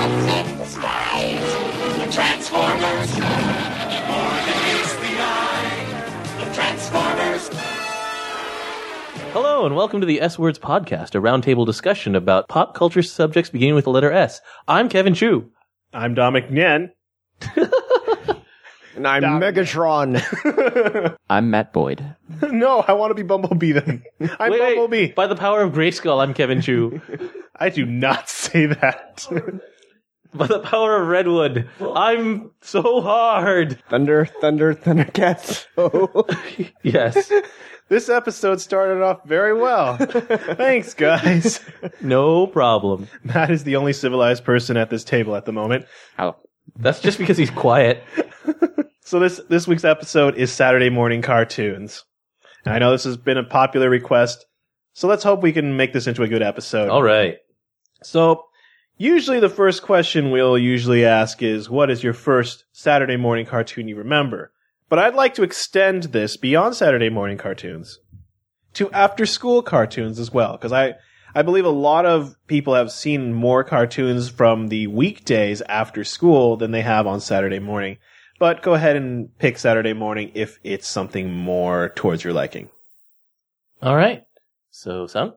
What's in the skies? The Transformers. More than meets the eye. The Transformers. Hello and welcome to the S Words Podcast, a roundtable discussion about pop culture subjects beginning with the letter S. I'm Kevin Chu. I'm Dominic Nyen. And I'm Megatron. I'm Matt Boyd. No, I want to be Bumblebee then. I'm Bumblebee. By the power of Grayskull, I'm Kevin Chu. I do not say that. By the power of Redwood, I'm so hard. Thundercats. Oh. Yes. This episode started off very well. Thanks, guys. No problem. Matt is the only civilized person at this table at the moment. Oh. That's just because he's quiet. So this week's episode is Saturday morning cartoons. And I know this has been a popular request, so let's hope we can make this into a good episode. All right. So, usually the first question we'll usually ask is, what is your first Saturday morning cartoon you remember? But I'd like to extend this beyond Saturday morning cartoons to after-school cartoons as well, because I believe a lot of people have seen more cartoons from the weekdays after school than they have on Saturday morning. But go ahead and pick Saturday morning if it's something more towards your liking. All right. So, Sam?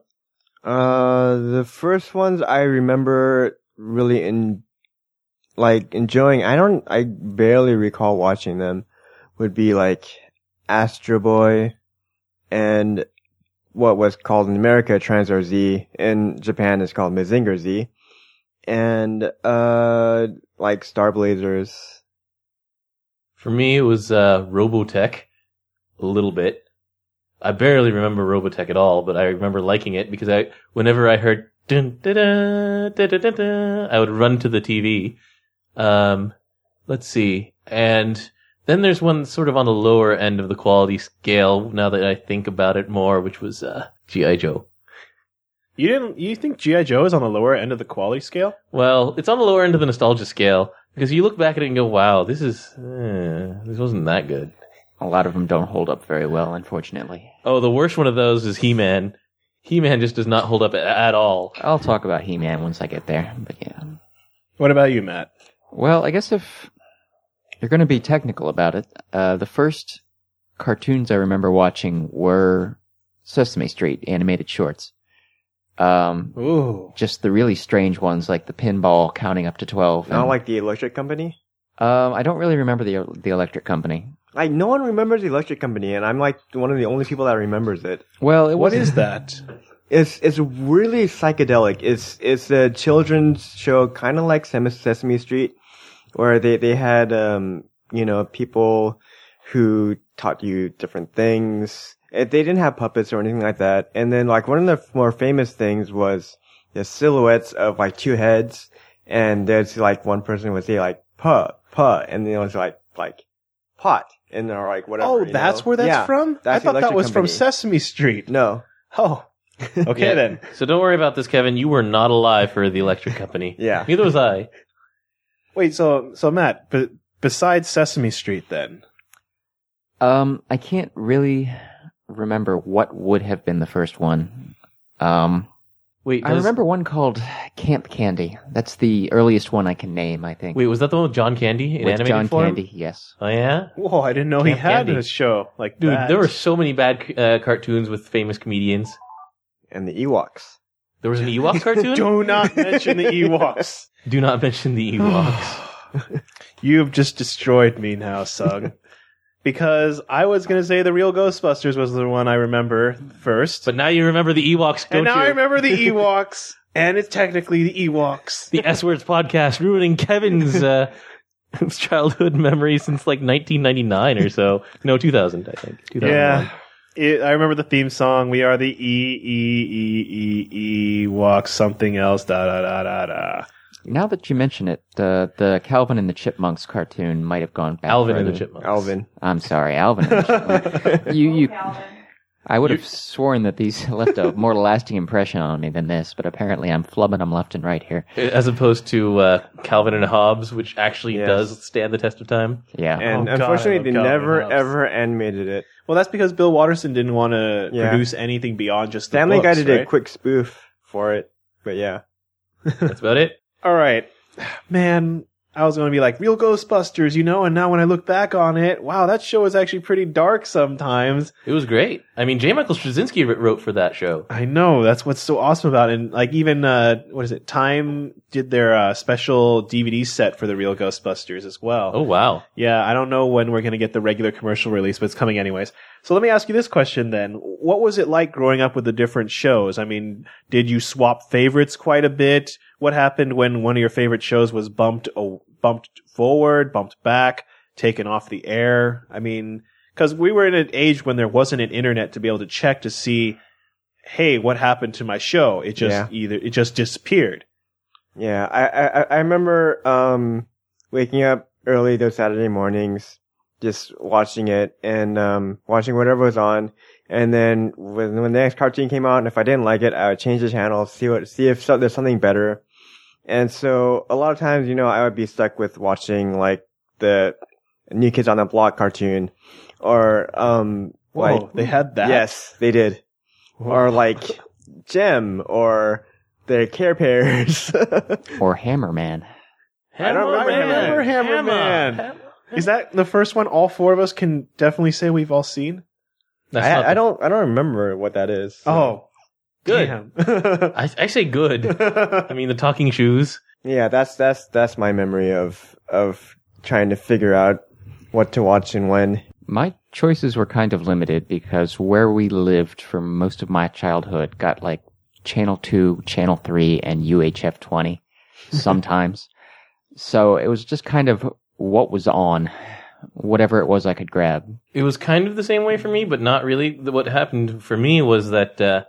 The first ones I remember really enjoying. I barely recall watching them. Would be like Astro Boy and what was called in America Transor Z. In Japan it's called Mazinger Z. And like Star Blazers. For me, it was Robotech, a little bit. I barely remember Robotech at all, but I remember liking it because whenever I heard dun, da, da, da, da, da, da, I would run to the TV. Let's see. And then there's one sort of on the lower end of the quality scale, now that I think about it more, which was G.I. Joe. You think G.I. Joe is on the lower end of the quality scale? Well, it's on the lower end of the nostalgia scale, because you look back at it and go, wow, this wasn't that good. A lot of them don't hold up very well, unfortunately. Oh, the worst one of those is He-Man. He-Man just does not hold up at all. I'll talk about He-Man once I get there, but yeah. What about you, Matt? Well, I guess if you're going to be technical about it, the first cartoons I remember watching were Sesame Street animated shorts. Ooh. Just the really strange ones, like the pinball counting up to 12. Not like the Electric Company? I don't really remember the Electric Company. Like, no one remembers the Electric Company, and I'm like one of the only people that remembers it. Well, What is that? It's really psychedelic. It's a children's show, kind of like Sesame Street, where they had people who taught you different things. They didn't have puppets or anything like that. And then like one of the more famous things was the silhouettes of like two heads, and there's like one person would say like puh, and then it was like pot, and they're like whatever. Oh, that's where that's from? I thought that was from Sesame Street. No. Oh. Okay, Yeah. then. So don't worry about this, Kevin. You were not alive for the Electric Company. Yeah. Neither was I. Wait, so Matt, besides Sesame Street then? I can't really remember what would have been the first one. Wait, I remember one called Camp Candy. That's the earliest one I can name, I think. Wait, was that the one with John Candy in with animated John form? Candy, yes. Oh yeah, Whoa, I didn't know he Camp had Candy. a show like dude, that. there were so many bad cartoons with famous comedians. And the Ewoks. There was an Ewok cartoon. Do not mention the Ewoks. Do not mention the Ewoks. You've just destroyed me now, Sug. Because I was going to say the real Ghostbusters was the one I remember first. But now you remember the Ewoks, don't and now you? I remember the Ewoks. And it's technically the Ewoks. The S Words Podcast ruining Kevin's childhood memory since like 1999 or so. No, 2000, I think. 2001. Yeah. I remember the theme song. We are the Ewoks, something else, da da da da da. Now that you mention it, the Calvin and the Chipmunks cartoon might have gone back Alvin and further. the Chipmunks. Alvin. I'm sorry, Alvin and the Chipmunks. you I would have sworn that these left a more lasting impression on me than this, but apparently I'm flubbing them left and right here. As opposed to Calvin and Hobbes, which actually Yes. does stand the test of time. Yeah. And Oh, God, unfortunately, I they love Calvin never and Hobbes. ever animated it. Well, that's because Bill Watterson didn't want to Yeah. produce anything beyond just the Family books, Guy did right? a quick spoof for it, but yeah. That's about it. All right. man, I was going to be like, Real Ghostbusters, and now when I look back on it, wow, that show is actually pretty dark sometimes. It was great. I mean, J. Michael Straczynski wrote for that show. I know, that's what's so awesome about it. And like even, Time did their special DVD set for the Real Ghostbusters as well. Oh, wow. Yeah, I don't know when we're going to get the regular commercial release, but it's coming anyways. So let me ask you this question then. What was it like growing up with the different shows? I mean, did you swap favorites quite a bit? What happened when one of your favorite shows was bumped forward, bumped back, taken off the air? I mean, because we were in an age when there wasn't an internet to be able to check to see, hey, what happened to my show? It just it just disappeared. Yeah, I remember waking up early those Saturday mornings, just watching it and watching whatever was on. And then when the next cartoon came out, and if I didn't like it, I would change the channel, see if there's something better. And so a lot of times, I would be stuck with watching like the New Kids on the Block cartoon, or Whoa, they had that? Yes, they did. Whoa. Or like Gem, or the Care Bears. Or Hammerman. I don't remember Hammerman. Is that the first one all four of us can definitely say we've all seen? I don't remember what that is. So. Oh, good. Damn. I say good. I mean, the talking shoes. Yeah, that's my memory of trying to figure out what to watch and when. My choices were kind of limited because where we lived for most of my childhood got like Channel 2, Channel 3, and UHF 20 sometimes. So it was just kind of what was on, whatever it was I could grab. It was kind of the same way for me, but not really. What happened for me was that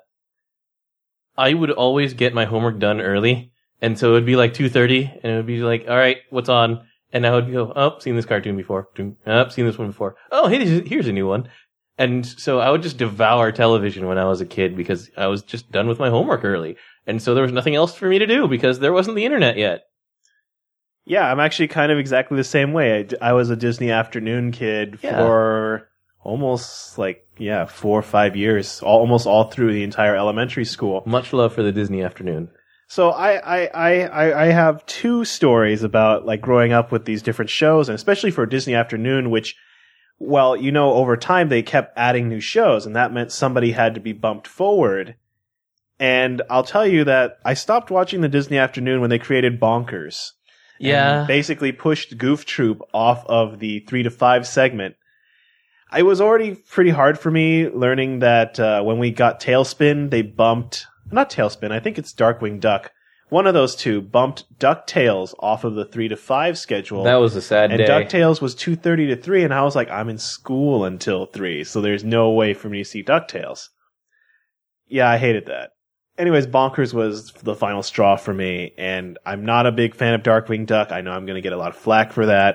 I would always get my homework done early, and so it would be like 2:30, and it would be like, all right, what's on? And I would go, oh, seen this cartoon before. Oh, seen this one before. Oh, hey, here's a new one. And so I would just devour television when I was a kid because I was just done with my homework early. And so there was nothing else for me to do because there wasn't the internet yet. Yeah, I'm actually kind of exactly the same way. I was a Disney Afternoon kid for almost 4 or 5 years, almost all through the entire elementary school. Much love for the Disney Afternoon. So I have two stories about like growing up with these different shows, and especially for Disney Afternoon, which, well, over time they kept adding new shows, and that meant somebody had to be bumped forward. And I'll tell you that I stopped watching the Disney Afternoon when they created Bonkers. Yeah. And basically pushed Goof Troop off of the 3 to 5 segment. It was already pretty hard for me learning that when we got Tailspin, they bumped... Not Tailspin, I think it's Darkwing Duck. One of those two bumped DuckTales off of the 3 to 5 schedule. That was a sad day. And DuckTales was 2:30 to 3, and I was like, I'm in school until 3, so there's no way for me to see DuckTales. Yeah, I hated that. Anyways, Bonkers was the final straw for me, and I'm not a big fan of Darkwing Duck. I know I'm going to get a lot of flack for that.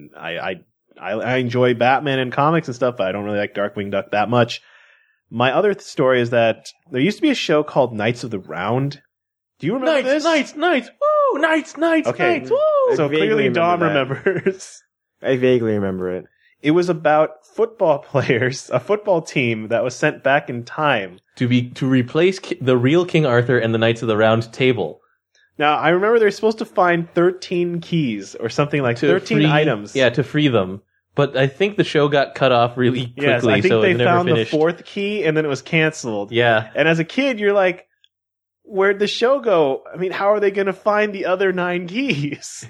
I enjoy Batman and comics and stuff, but I don't really like Darkwing Duck that much. My other story is that there used to be a show called Knights of the Round. Do you remember this? Knights, woo! Knights, Okay. woo! So clearly Dom remembers. I vaguely remember it. It was about football players, a football team that was sent back in time. To replace the real King Arthur and the Knights of the Round Table. Now, I remember they're supposed to find 13 keys or something like 13 items. Yeah, to free them. But I think the show got cut off really quickly, yes, I think so they it never found finished. the 4th key and then it was canceled. Yeah. And as a kid, you're like, where'd the show go? I mean, how are they going to find the other 9 keys?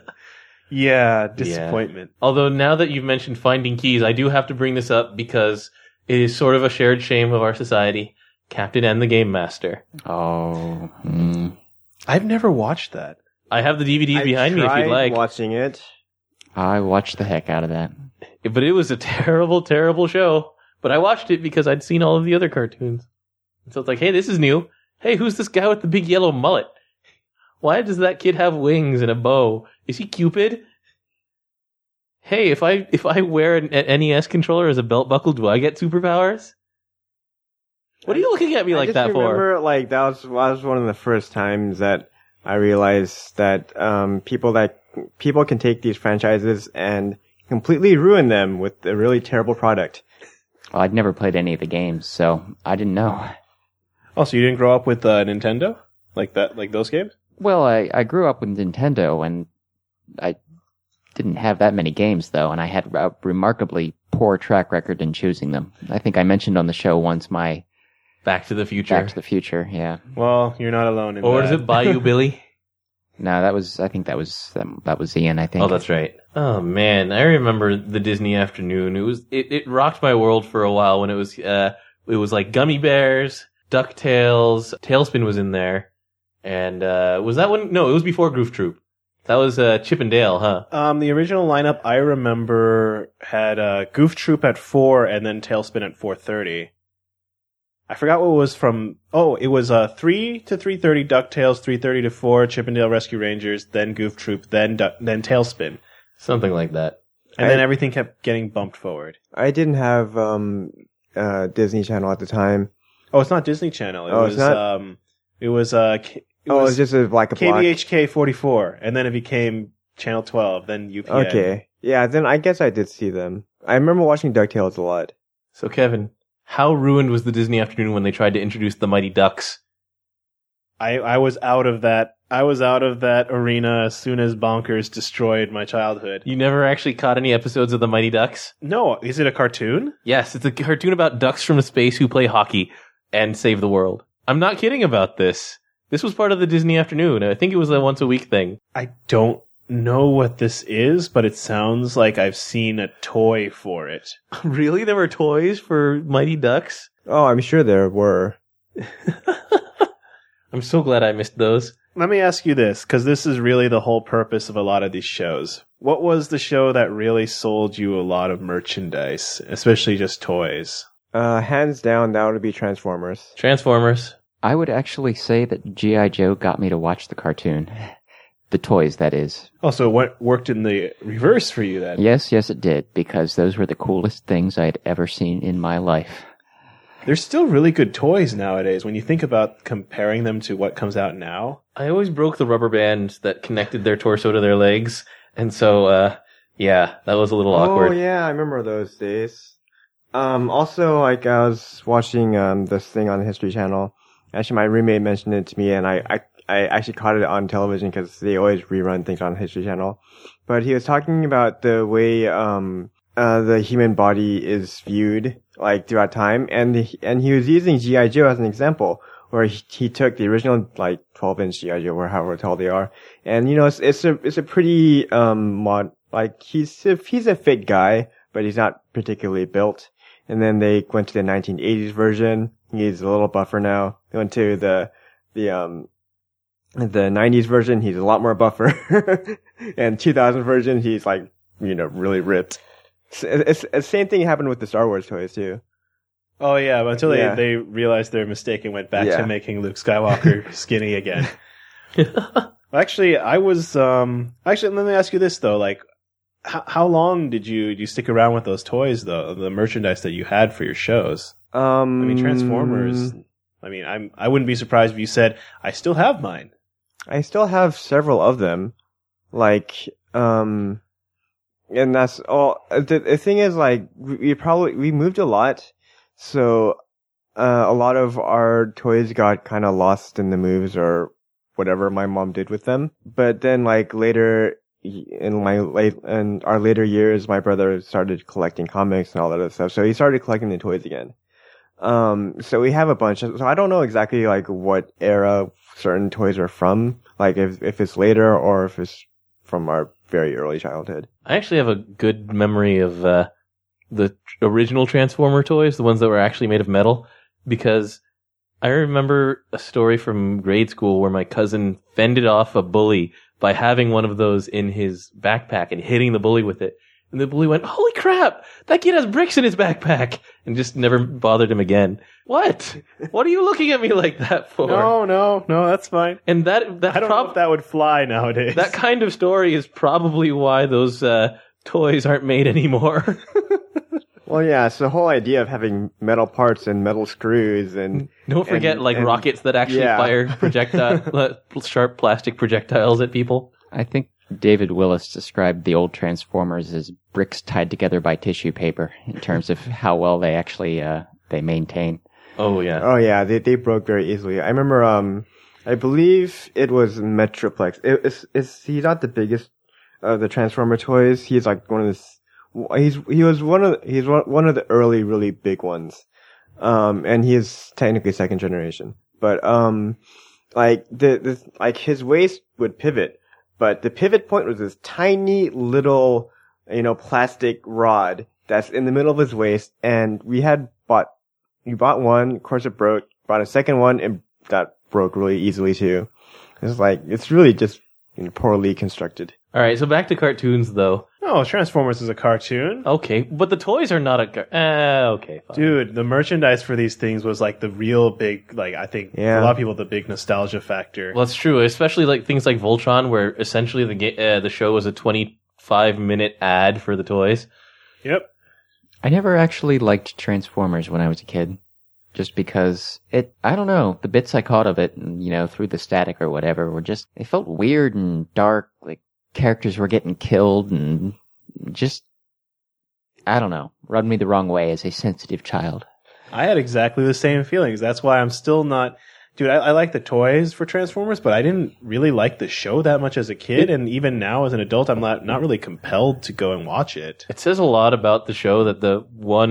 Yeah, disappointment. Yeah. Although now that you've mentioned finding keys, I do have to bring this up because it is sort of a shared shame of our society. Captain N the Game Master. Oh. I've never watched that. I have the DVDs behind me if you'd like. Watching it. I watched the heck out of that. But it was a terrible, terrible show. But I watched it because I'd seen all of the other cartoons. So it's like, hey, this is new. Hey, who's this guy with the big yellow mullet? Why does that kid have wings and a bow? Is he Cupid? Hey, if I wear an NES controller as a belt buckle, do I get superpowers? What are you looking at me like that for? I remember, like, that was one of the first times that I realized that people can take these franchises and completely ruin them with a really terrible product. Well, I'd never played any of the games, so I didn't know. Oh, so you didn't grow up with Nintendo? Like that, like those games? Well, I grew up with Nintendo, and I didn't have that many games, though, and I had a remarkably poor track record in choosing them. I think I mentioned on the show once my Back to the Future. Back to the Future, yeah. Well, you're not alone in Or that. is it Bayou Billy? No, I think that was Ian, I think. Oh, that's right. Oh man, I remember the Disney afternoon. It rocked my world for a while when it was like Gummy Bears, DuckTales, Tailspin was in there, and was that one? No, it was before Goof Troop. That was Chip and Dale, huh? The original lineup I remember had Goof Troop at 4 and then Tailspin at 4:30. I forgot what was from. Oh, it was 3 to 3:30 DuckTales, 3:30 to 4 Chip and Dale Rescue Rangers, then Goof Troop, then Tailspin, Something like that. and then everything kept getting bumped forward. I didn't have Disney Channel at the time. Oh, it's not Disney Channel. It Oh, was it's not? it was It's just like a block. KBHK 44, and then it became Channel 12, then UPN. Okay. Yeah, then I guess I did see them. I remember watching DuckTales a lot. So Kevin, how ruined was the Disney afternoon when they tried to introduce the Mighty Ducks? I was out of that. I was out of that arena as soon as Bonkers destroyed my childhood. You never actually caught any episodes of the Mighty Ducks? No, is it a cartoon? Yes, it's a cartoon about ducks from space who play hockey and save the world. I'm not kidding about this. This was part of the Disney afternoon. I think it was a once a week thing. I don't know what this is, but it sounds like I've seen a toy for it. Really? There were toys for Mighty Ducks? Oh, I'm sure there were. I'm so glad I missed those. Let me ask you this, because this is really the whole purpose of a lot of these shows. What was the show that really sold you a lot of merchandise, especially just toys? Hands down, that would be Transformers. Transformers. I would actually say that G.I. Joe got me to watch the cartoon. The toys, that is. Oh, so it worked in the reverse for you then? Yes, it did, because those were the coolest things I had ever seen in my life. There's still really good toys nowadays when you think about comparing them to what comes out now. I always broke the rubber band that connected their torso to their legs. And so, yeah, that was a little awkward. Oh yeah, I remember those days. Also, like, I was watching this thing on the History Channel. Actually, my roommate mentioned it to me, and I actually caught it on television because they always rerun things on the History Channel. But he was talking about the way the human body is viewed, like, throughout time, and he was using G.I. Joe as an example, where he took the original, like, 12-inch G.I. Joe, or however tall they are, and, you know, it's a pretty, he's a fit guy, but he's not particularly built. And then they went to the 1980s version. He's a little buffer now. They went to the 90s version. He's a lot more buffer. And 2000 version, he's like, you know, really ripped. It's the same thing happened with the Star Wars toys too. Oh yeah, but until they realized their mistake and went back to making Luke Skywalker skinny again. Actually, I was actually, let me ask you this though, like, how long did you stick around with those toys though, the merchandise that you had for your shows? I mean, Transformers. I mean, I wouldn't be surprised if you said I still have mine. I still have several of them. Like, and that's all. The thing is, like, we moved a lot, so a lot of our toys got kind of lost in the moves or whatever my mom did with them. But then, like, later in our later years, my brother started collecting comics and all that other stuff, so he started collecting the toys again. So we have a bunch. So I don't know exactly like what era certain toys are from, like if it's later or if it's from our very early childhood. I actually have a good memory of the original Transformer toys, the ones that were actually made of metal, because I remember a story from grade school where my cousin fended off a bully by having one of those in his backpack and hitting the bully with it. And the bully went, "Holy crap! That kid has bricks in his backpack!" And just never bothered him again. What? What are you looking at me like that for? No, that's fine. And that I don't know if that would fly nowadays. That kind of story is probably why those toys aren't made anymore. Well, yeah, it's the whole idea of having metal parts and metal screws and... Don't forget, rockets that actually fire sharp plastic projectiles at people. I think David Willis described the old Transformers as bricks tied together by tissue paper in terms of how well they actually they maintain. Oh, yeah. Oh, yeah, they broke very easily. I remember I believe it was Metroplex. He's not the biggest of the Transformer toys. He's like one of the, he's one of the early really big ones. And he is technically second generation. But, like like his waist would pivot, but the pivot point was this tiny little, plastic rod that's in the middle of his waist. And we bought one, of course it broke, bought a second one, and that broke really easily too. It's really just poorly constructed. All right, so back to cartoons, though. Oh, Transformers is a cartoon. Okay, but the toys are not okay, fine. Dude, the merchandise for these things was like the real big, I think Yeah. a lot of people, the big nostalgia factor. Well, that's true, especially like things like Voltron, where essentially the show was a 25-minute ad for the toys. Yep. I never actually liked Transformers when I was a kid. Just because I don't know, the bits I caught of it, through the static or whatever, they felt weird and dark, like characters were getting killed and just, I don't know, rubbed me the wrong way as a sensitive child. I had exactly the same feelings. That's why I'm still not... Dude, I like the toys for Transformers, but I didn't really like the show that much as a kid, and even now as an adult, I'm not really compelled to go and watch it. It says a lot about the show that the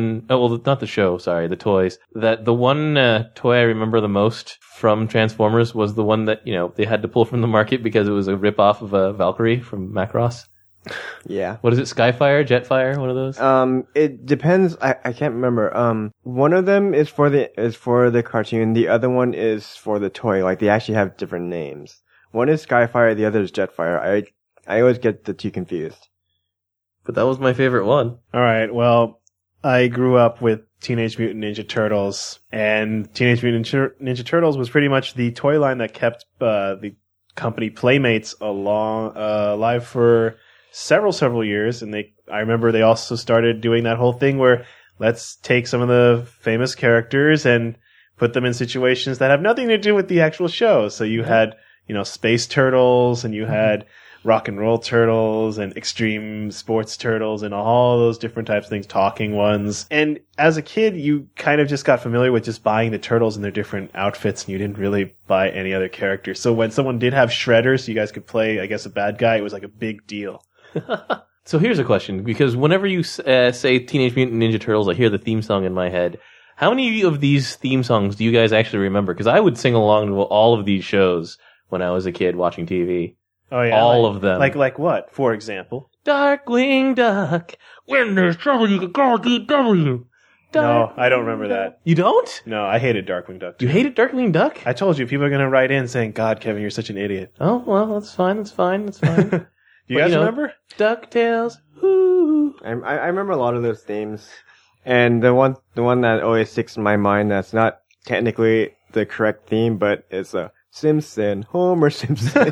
toys. That the one toy I remember the most from Transformers was the one that, they had to pull from the market because it was a rip-off of a Valkyrie from Macross. Yeah. What is it, Skyfire, Jetfire, one of those? It depends. I can't remember. One of them is for the cartoon. The other one is for the toy. Like, they actually have different names. One is Skyfire, the other is Jetfire. I always get the two confused. But that was my favorite one. All right, well, I grew up with Teenage Mutant Ninja Turtles, and Teenage Mutant Ninja Turtles was pretty much the toy line that kept the company Playmates alive for several years. And I remember they also started doing that whole thing where let's take some of the famous characters and put them in situations that have nothing to do with the actual show. So you had, Space Turtles, and you had Rock and Roll Turtles and Extreme Sports Turtles and all those different types of things, talking ones. And as a kid, you kind of just got familiar with just buying the turtles in their different outfits, and you didn't really buy any other characters. So when someone did have Shredder, so you guys could play, I guess, a bad guy, it was like a big deal. So here's a question, because whenever you say Teenage Mutant Ninja Turtles, I hear the theme song in my head. How many of these theme songs do you guys actually remember? Because I would sing along to all of these shows when I was a kid watching TV. Oh yeah, all of them. Like what? For example, Darkwing Duck. When there's trouble, you can call DW. No, I don't remember that. You don't? No, I hated Darkwing Duck. You hated Darkwing Duck? I told you, people are going to write in saying, God, Kevin, you're such an idiot. Oh, well, that's fine. Do you guys remember? DuckTales. Ooh. I remember a lot of those themes, and the one that always sticks in my mind that's not technically the correct theme, but it's a Simpson, Homer Simpson.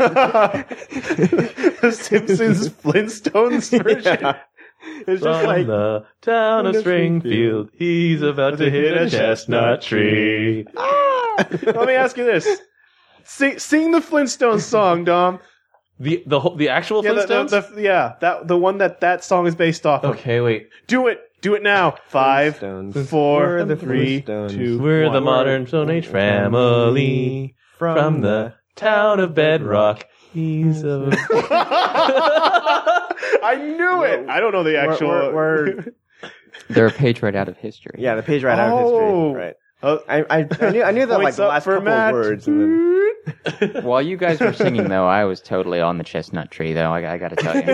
The Simpsons Flintstones version. Yeah. It's just From like the town of Springfield, he's about to hit a chestnut tree. Let me ask you this: sing the Flintstones song, Dom. The actual Flintstones? The one that song is based off of. Okay, wait. Do it now. 5, Flintstones. 4, We're the 3, Flintstones. 2. We're the 1. modern Stone Age family from the town of Bedrock. He's a... I knew it. I don't know the actual. we're They're a page right out of history. yeah, the page right out of history. Right. I knew that like Points the up last for couple Matt. of words. And then, While you guys were singing, though, I was totally on the chestnut tree, though. I got to tell you.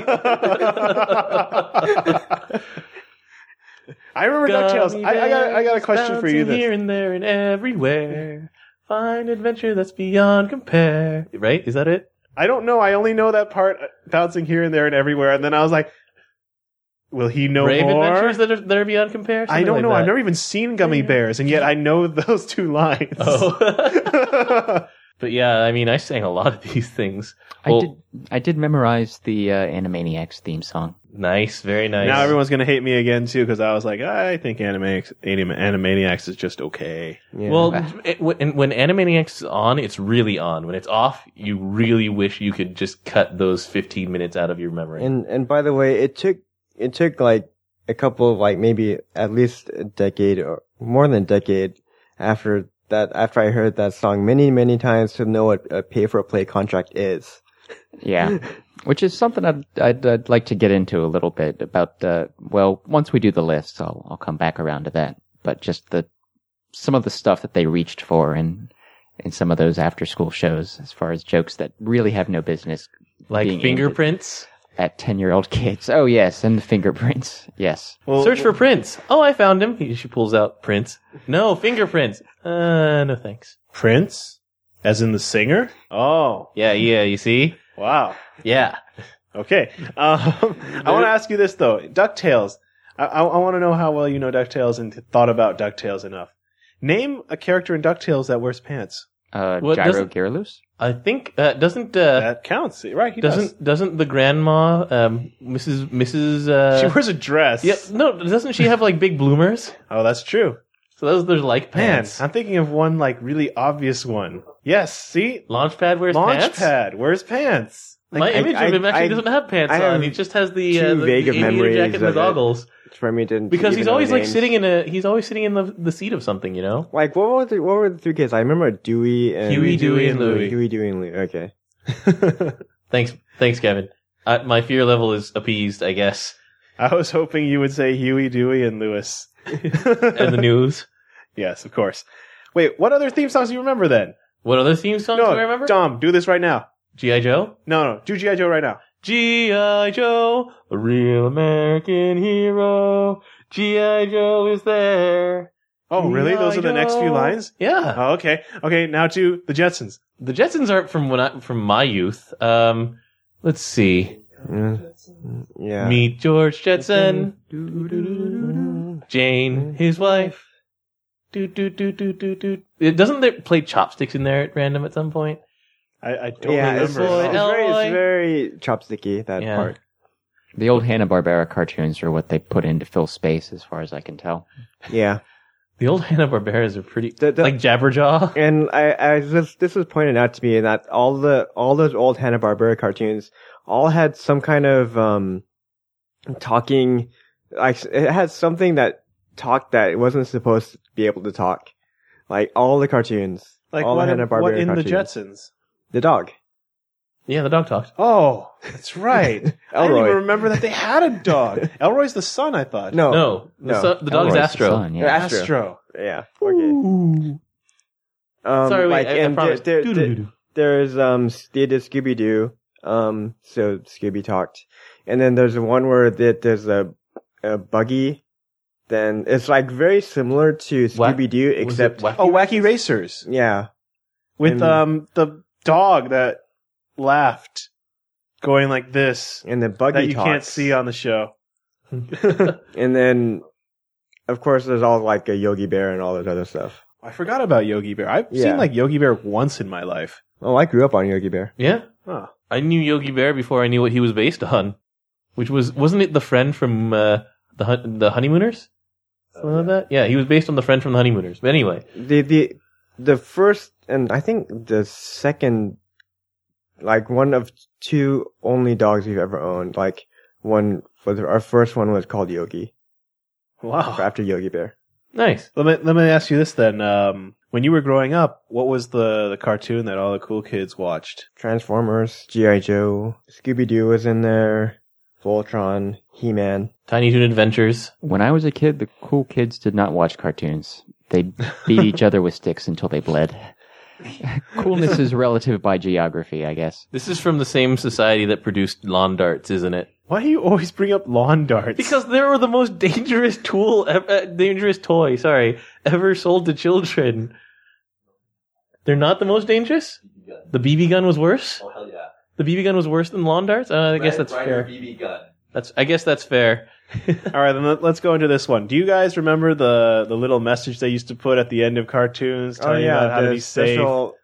I remember DuckTales. I got a question for you. Bouncing here and there and everywhere. Find adventure that's beyond compare. Right? Is that it? I don't know. I only know that part, bouncing here and there and everywhere. And then I was like, will he know Brave more? adventures that are beyond compare? I Something don't like know. that. I've never even seen Gummy Bears, and yet I know those two lines. Oh. But yeah, I mean, I sang a lot of these things. I did memorize the Animaniacs theme song. Nice, very nice. Now everyone's going to hate me again, too, because I was like, I think Animaniacs is just okay. yeah. Well, when Animaniacs is on, it's really on. When it's off, you really wish you could just cut those 15 minutes out of your memory. and by the way, it took like a couple of like maybe at least a decade or more than a decade after that after I heard that song many times to know what a pay-for-play contract is. Yeah, which is something I'd like to get into a little bit about. Well, once we do the list, I'll come back around to that. But just some of the stuff that they reached for in some of those after-school shows, as far as jokes that really have no business, Like being aimed fingerprints. at 10-year-old kids. Oh yes, and the fingerprints. Yes. Well, Search for Prince. Oh, I found him. She pulls out Prince. No, fingerprints. No thanks. Prince, as in the singer. Oh, Yeah, you see? wow. Yeah. Okay. I want to ask you this though. DuckTales. I want to know how well you know DuckTales and thought about DuckTales enough. Name a character in DuckTales that wears pants. What, Gyro doesn't- Gyaralus? I think, doesn't That counts, right? He does. doesn't the grandma, Mrs. She wears a dress. Yeah, no, doesn't she have like big bloomers? Oh, that's true. So those like Man, pants. I'm thinking of one like really obvious one. Yes, see? Launchpad wears pants? Launchpad wears pants. My image of him actually doesn't have pants I have on. He just has the too vague of aviator memories jacket and the of it. goggles. For me, didn't Because even he's know always like names. sitting in the seat of something, you know? Like what were the three kids? I remember Dewey and Huey, Dewey, and Louie. Huey, Dewey, and Louie. Okay. Thanks, Kevin. My fear level is appeased, I guess. I was hoping you would say Huey, Dewey, and Lewis. And the news. Yes, of course. Wait, what other theme songs do you remember then? What other theme songs do I remember? Dom, do this right now. G.I. Joe? No, do G.I. Joe right now. G.I. Joe, a real American hero. G.I. Joe is there. Oh, really? Those are the next few Joe. lines? Yeah. Oh, okay. Okay, now to the Jetsons. The Jetsons aren't from my youth. Let's see. Yeah. Meet George Jetson. Jane, his wife. Doesn't they play chopsticks in there at random at some point? I don't Yeah, it's, remember. Elroy. it's very chopsticky, that Yeah. part. The old Hanna-Barbera cartoons are what they put in to fill space, as far as I can tell. Yeah. The old Hanna-Barberas are pretty, The- like Jabberjaw. And this was pointed out to me that all those old Hanna-Barbera cartoons all had some kind of talking, like it had something that talked that it wasn't supposed to be able to talk. Like all the cartoons, Like all what, the Hanna-Barbera what in cartoons. the Jetsons? The dog. Yeah, the dog talked. Oh, that's right. I didn't Elroy. even remember that they had a dog. Elroy's the son, I thought. No, the dog is Elroy's the Astro. son, yeah. Astro. Astro. Yeah. Okay. Sorry, wait, like, I and promise. there's they did Scooby Doo. So Scooby talked, and then there's one where there's a buggy. Then it's like very similar to Scooby Doo, Was it except Wacky Oh, Wacky Racers. yeah, With And- the dog that laughed going like this and the buggy that you talks. can't see on the show. And then, of course, there's all like a Yogi Bear and all that other stuff. I forgot about Yogi Bear. I've Yeah. seen like Yogi Bear once in my life. Oh, I grew up on Yogi Bear. Yeah, Huh. I knew Yogi Bear before I knew what he was based on, which wasn't it the friend from the Honeymooners? Something like that. Yeah, he was based on the friend from the Honeymooners. But anyway, The first and I think the second, like one of two only dogs we've ever owned. Like our first one was called Yogi Wow. after Yogi Bear. nice. Let me ask you this then. When you were growing up, what was the cartoon that all the cool kids watched? Transformers, G.I. Joe, Scooby Doo was in there, Voltron, He-Man. Tiny Toon Adventures. When I was a kid, the cool kids did not watch cartoons. They beat each other with sticks until they bled. Coolness is relative by geography, I guess. This is from the same society that produced lawn darts, isn't it? Why do you always bring up lawn darts? Because they were the most dangerous toy, ever sold to children. They're not the most dangerous? The BB gun was worse? Oh, hell yeah. The BB gun was worse than lawn darts? I guess that's fair. BB gun. I guess that's fair. All right, then let's go into this one. Do you guys remember the little message they used to put at the end of cartoons telling you about how to be safe? Well,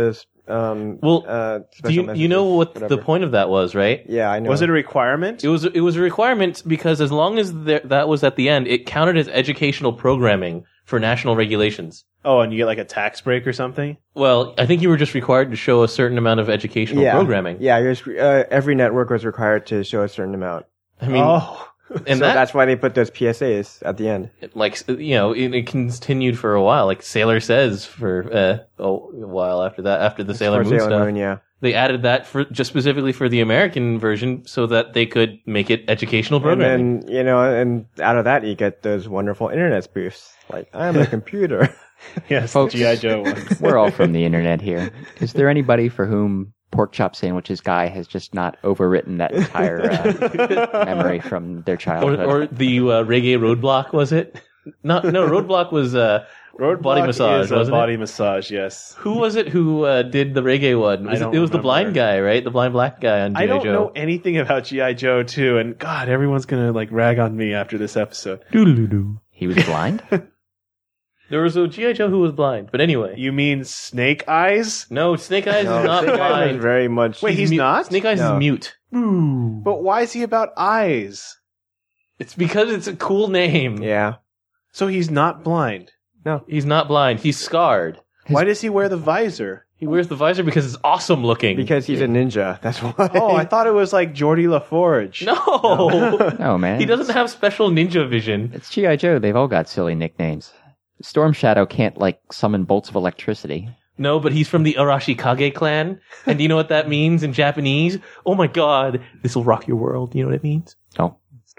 special do you know what messages, the point of that was, right? Yeah, I know. Was it a requirement? It was a requirement because as long as that was at the end, it counted as educational programming for national regulations. Oh, and you get like a tax break or something? Well, I think you were just required to show a certain amount of educational programming. Yeah, every network was required to show a certain amount. I mean, Oh. And So that's why they put those PSAs at the end. like, it continued for a while, like Sailor Says for a while after that, after the Sailor For Moon Sailor stuff. Moon, yeah. They added that for just specifically for the American version so that they could make it educational And programming. then, and out of that you get those wonderful internet spoofs. Like, I'm a computer. Yes, Folks. G.I. Joe ones. We're all from the internet here. Is there anybody for whom Pork Chop Sandwiches guy has just not overwritten that entire memory from their childhood? Or the reggae roadblock, was it? No, roadblock was Roadblock body massage, is a wasn't body it? massage, yes. Who was it who did the reggae one? I don't It was the remember. blind guy, right? The blind black guy on G.I. I don't Joe. know anything about G.I. Joe 2, and God, everyone's gonna rag on me after this episode. He was blind? There was a G.I. Joe who was blind, but anyway. You mean Snake Eyes? No, Snake Eyes No, is not Snake Eyes blind. is very much. Wait, he's mute. not? Snake Eyes No. is mute. But why is he about eyes? It's because it's a cool name. Yeah. So he's not blind. He's not blind. He's scarred. Why does he wear the visor? He wears the visor because it's awesome looking. Because he's a ninja. That's why. Oh, I thought it was like Geordie LaForge. no. No, man. He doesn't have special ninja vision. It's G.I. Joe. They've all got silly nicknames. Storm Shadow can't, summon bolts of electricity. No, but he's from the Arashikage clan. And do you know what that means in Japanese? Oh my god, this will rock your world. You know what it means? Oh.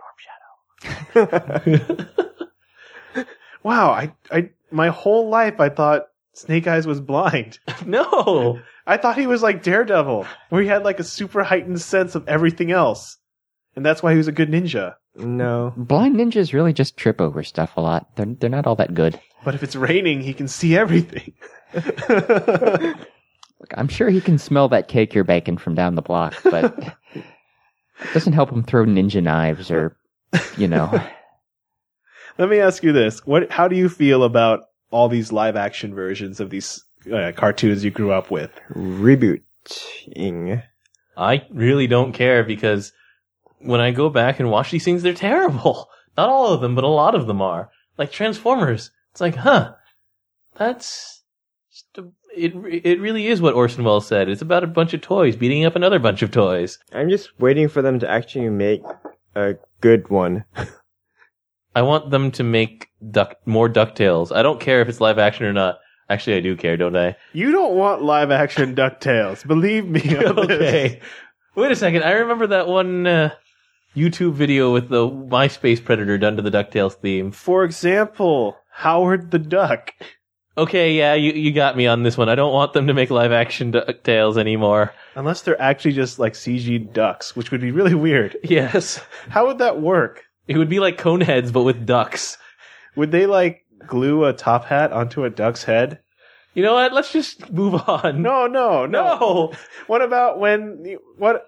Wow, I my whole life I thought Snake Eyes was blind. No. I thought he was like Daredevil, where he had a super heightened sense of everything else. And that's why he was a good ninja. No. Blind ninjas really just trip over stuff a lot. They're not all that good. But if it's raining, he can see everything. Look, I'm sure he can smell that cake you're baking from down the block, but it doesn't help him throw ninja knives or, Let me ask you this. How do you feel about all these live action versions of these cartoons you grew up with? Rebooting. I really don't care because when I go back and watch these things, they're terrible. Not all of them, but a lot of them are. Like Transformers. It's like, that's... It really is what Orson Welles said. It's about a bunch of toys beating up another bunch of toys. I'm just waiting for them to actually make a good one. I want them to make more DuckTales. I don't care if it's live action or not. Actually, I do care, don't I? You don't want live action DuckTales. Believe me on this. Okay. Wait a second. I remember that one YouTube video with the MySpace Predator done to the DuckTales theme. For example, Howard the Duck. Okay, yeah, you got me on this one. I don't want them to make live action DuckTales anymore. Unless they're actually just CG ducks, which would be really weird. Yes. How would that work? It would be like Coneheads, but with ducks. Would they glue a top hat onto a duck's head? You know what? Let's just move on. No. What about when, would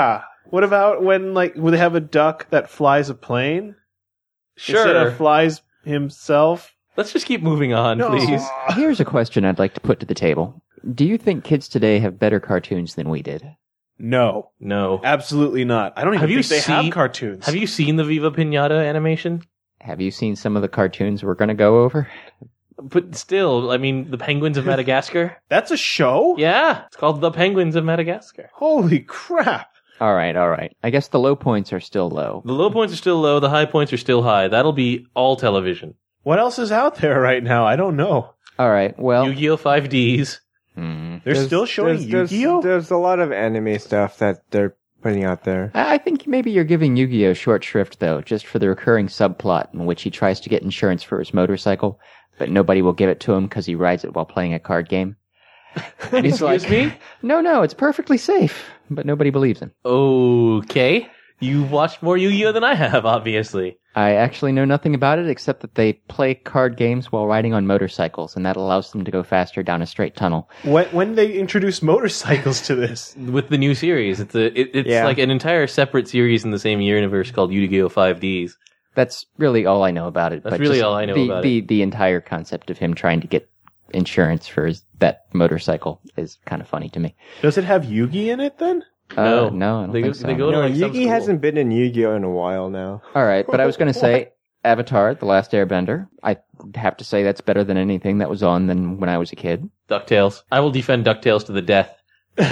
they have a duck that flies a plane? Instead Sure. of flies himself? Let's just keep moving on, No. please. Here's a question I'd like to put to the table. Do you think kids today have better cartoons than we did? No. No. Absolutely not. I don't even Have you think they seen- have cartoons. Have you seen the Viva Pinata animation? Have you seen some of the cartoons we're going to go over? But still, I mean, the Penguins of Madagascar? That's a show? Yeah, it's called The Penguins of Madagascar. Holy crap. All right. I guess the low points are still low. The low points are still low, the high points are still high. That'll be all television. What else is out there right now? I don't know. All right. Well, Yu-Gi-Oh! 5Ds. They're still showing Yu-Gi-Oh? There's a lot of anime stuff that they're putting out there. I think maybe you're giving Yu-Gi-Oh! Short shrift, though, just for the recurring subplot in which he tries to get insurance for his motorcycle, but nobody will give it to him because he rides it while playing a card game. And he's Excuse me? No, it's perfectly safe, but nobody believes him. Okay. You've watched more Yu-Gi-Oh! Than I have, obviously. I actually know nothing about it except that they play card games while riding on motorcycles, and that allows them to go faster down a straight tunnel. When they introduce motorcycles to this? With the new series. It's Yeah. like an entire separate series in the same universe called Yu-Gi-Oh! 5Ds. That's really all I know about it. That's but really just all I know about it. The entire concept of him trying to get insurance for that motorcycle is kind of funny to me. Does it have Yugi in it then? No. No, I don't They think go- so. they go to- No, like some Yugi school. hasn't been in Yu-Gi-Oh! In a while now. All right, but I was going to say Avatar, The Last Airbender. I have to say that's better than anything that was on than when I was a kid. DuckTales. I will defend DuckTales to the death.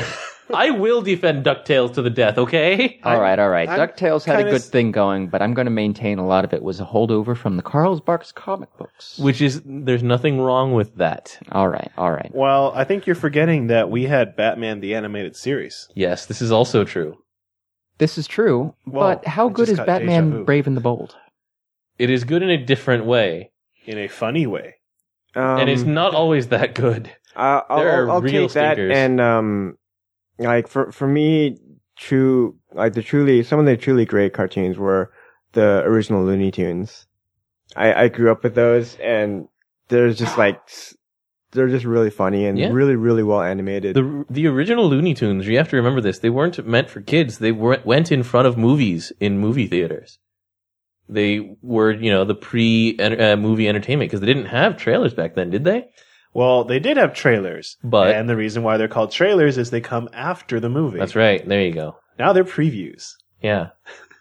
I will defend DuckTales to the death, okay? All right. I'm DuckTales had a kinda good thing going, but I'm going to maintain a lot of it was a holdover from the Carlsbarks comic books. Which is, there's nothing wrong with that. All right. Well, I think you're forgetting that we had Batman the Animated Series. Yes, this is also true. This is true, Well, but how I good just is got deja Batman vu. Brave and the Bold? It is good in a different way, In a funny way. and it's not always that good. There are I'll real take that, stinkers. and like for me, some of the truly great cartoons were the original Looney Tunes. I grew up with those, and they're just really funny and Yeah. really, really well animated. The original Looney Tunes, you have to remember this, they weren't meant for kids. They went in front of movies in movie theaters. They were, the pre-movie entertainment, because they didn't have trailers back then, did they? Well, they did have trailers. But- and the reason why they're called trailers is they come after the movie. That's right. There you go. Now they're previews. Yeah.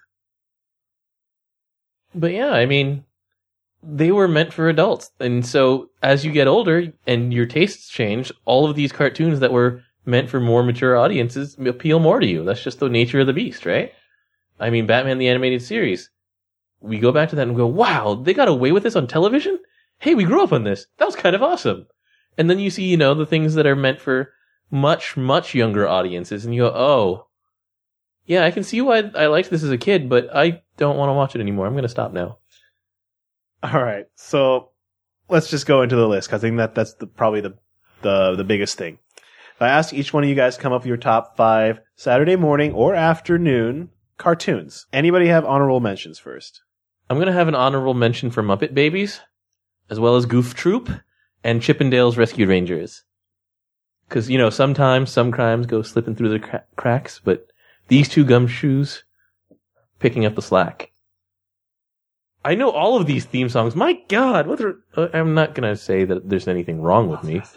But yeah, I mean, they were meant for adults. And so as you get older and your tastes change, all of these cartoons that were meant for more mature audiences appeal more to you. That's just the nature of the beast, right? I mean, Batman the Animated Series. We go back to that and go, wow, they got away with this on television? Hey, we grew up on this. That was kind of awesome. And then you see, the things that are meant for much, much younger audiences, and you go, oh, yeah, I can see why I liked this as a kid, but I don't want to watch it anymore. I'm going to stop now. All right. So let's just go into the list, because I think that's probably the biggest thing. I asked each one of you guys to come up with your top 5 Saturday morning or afternoon cartoons. Anybody have honorable mentions first? I'm going to have an honorable mention for Muppet Babies, as well as Goof Troop, and Chippendale's Rescue Rangers. Because, sometimes some crimes go slipping through the cracks, but these two gumshoes picking up the slack. I know all of these theme songs. My God, I'm not going to say that there's anything wrong with me.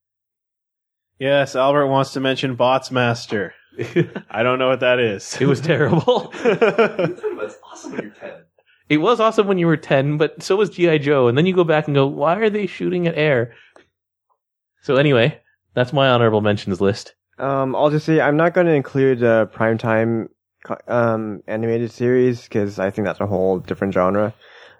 Yes, Albert wants to mention Botsmaster. I don't know what that is. It was terrible. That's awesome when you're 10. It was awesome when you were 10, but so was G.I. Joe. And then you go back and go, why are they shooting at air? So anyway, that's my honorable mentions list. I'll just say I'm not going to include primetime animated series because I think that's a whole different genre.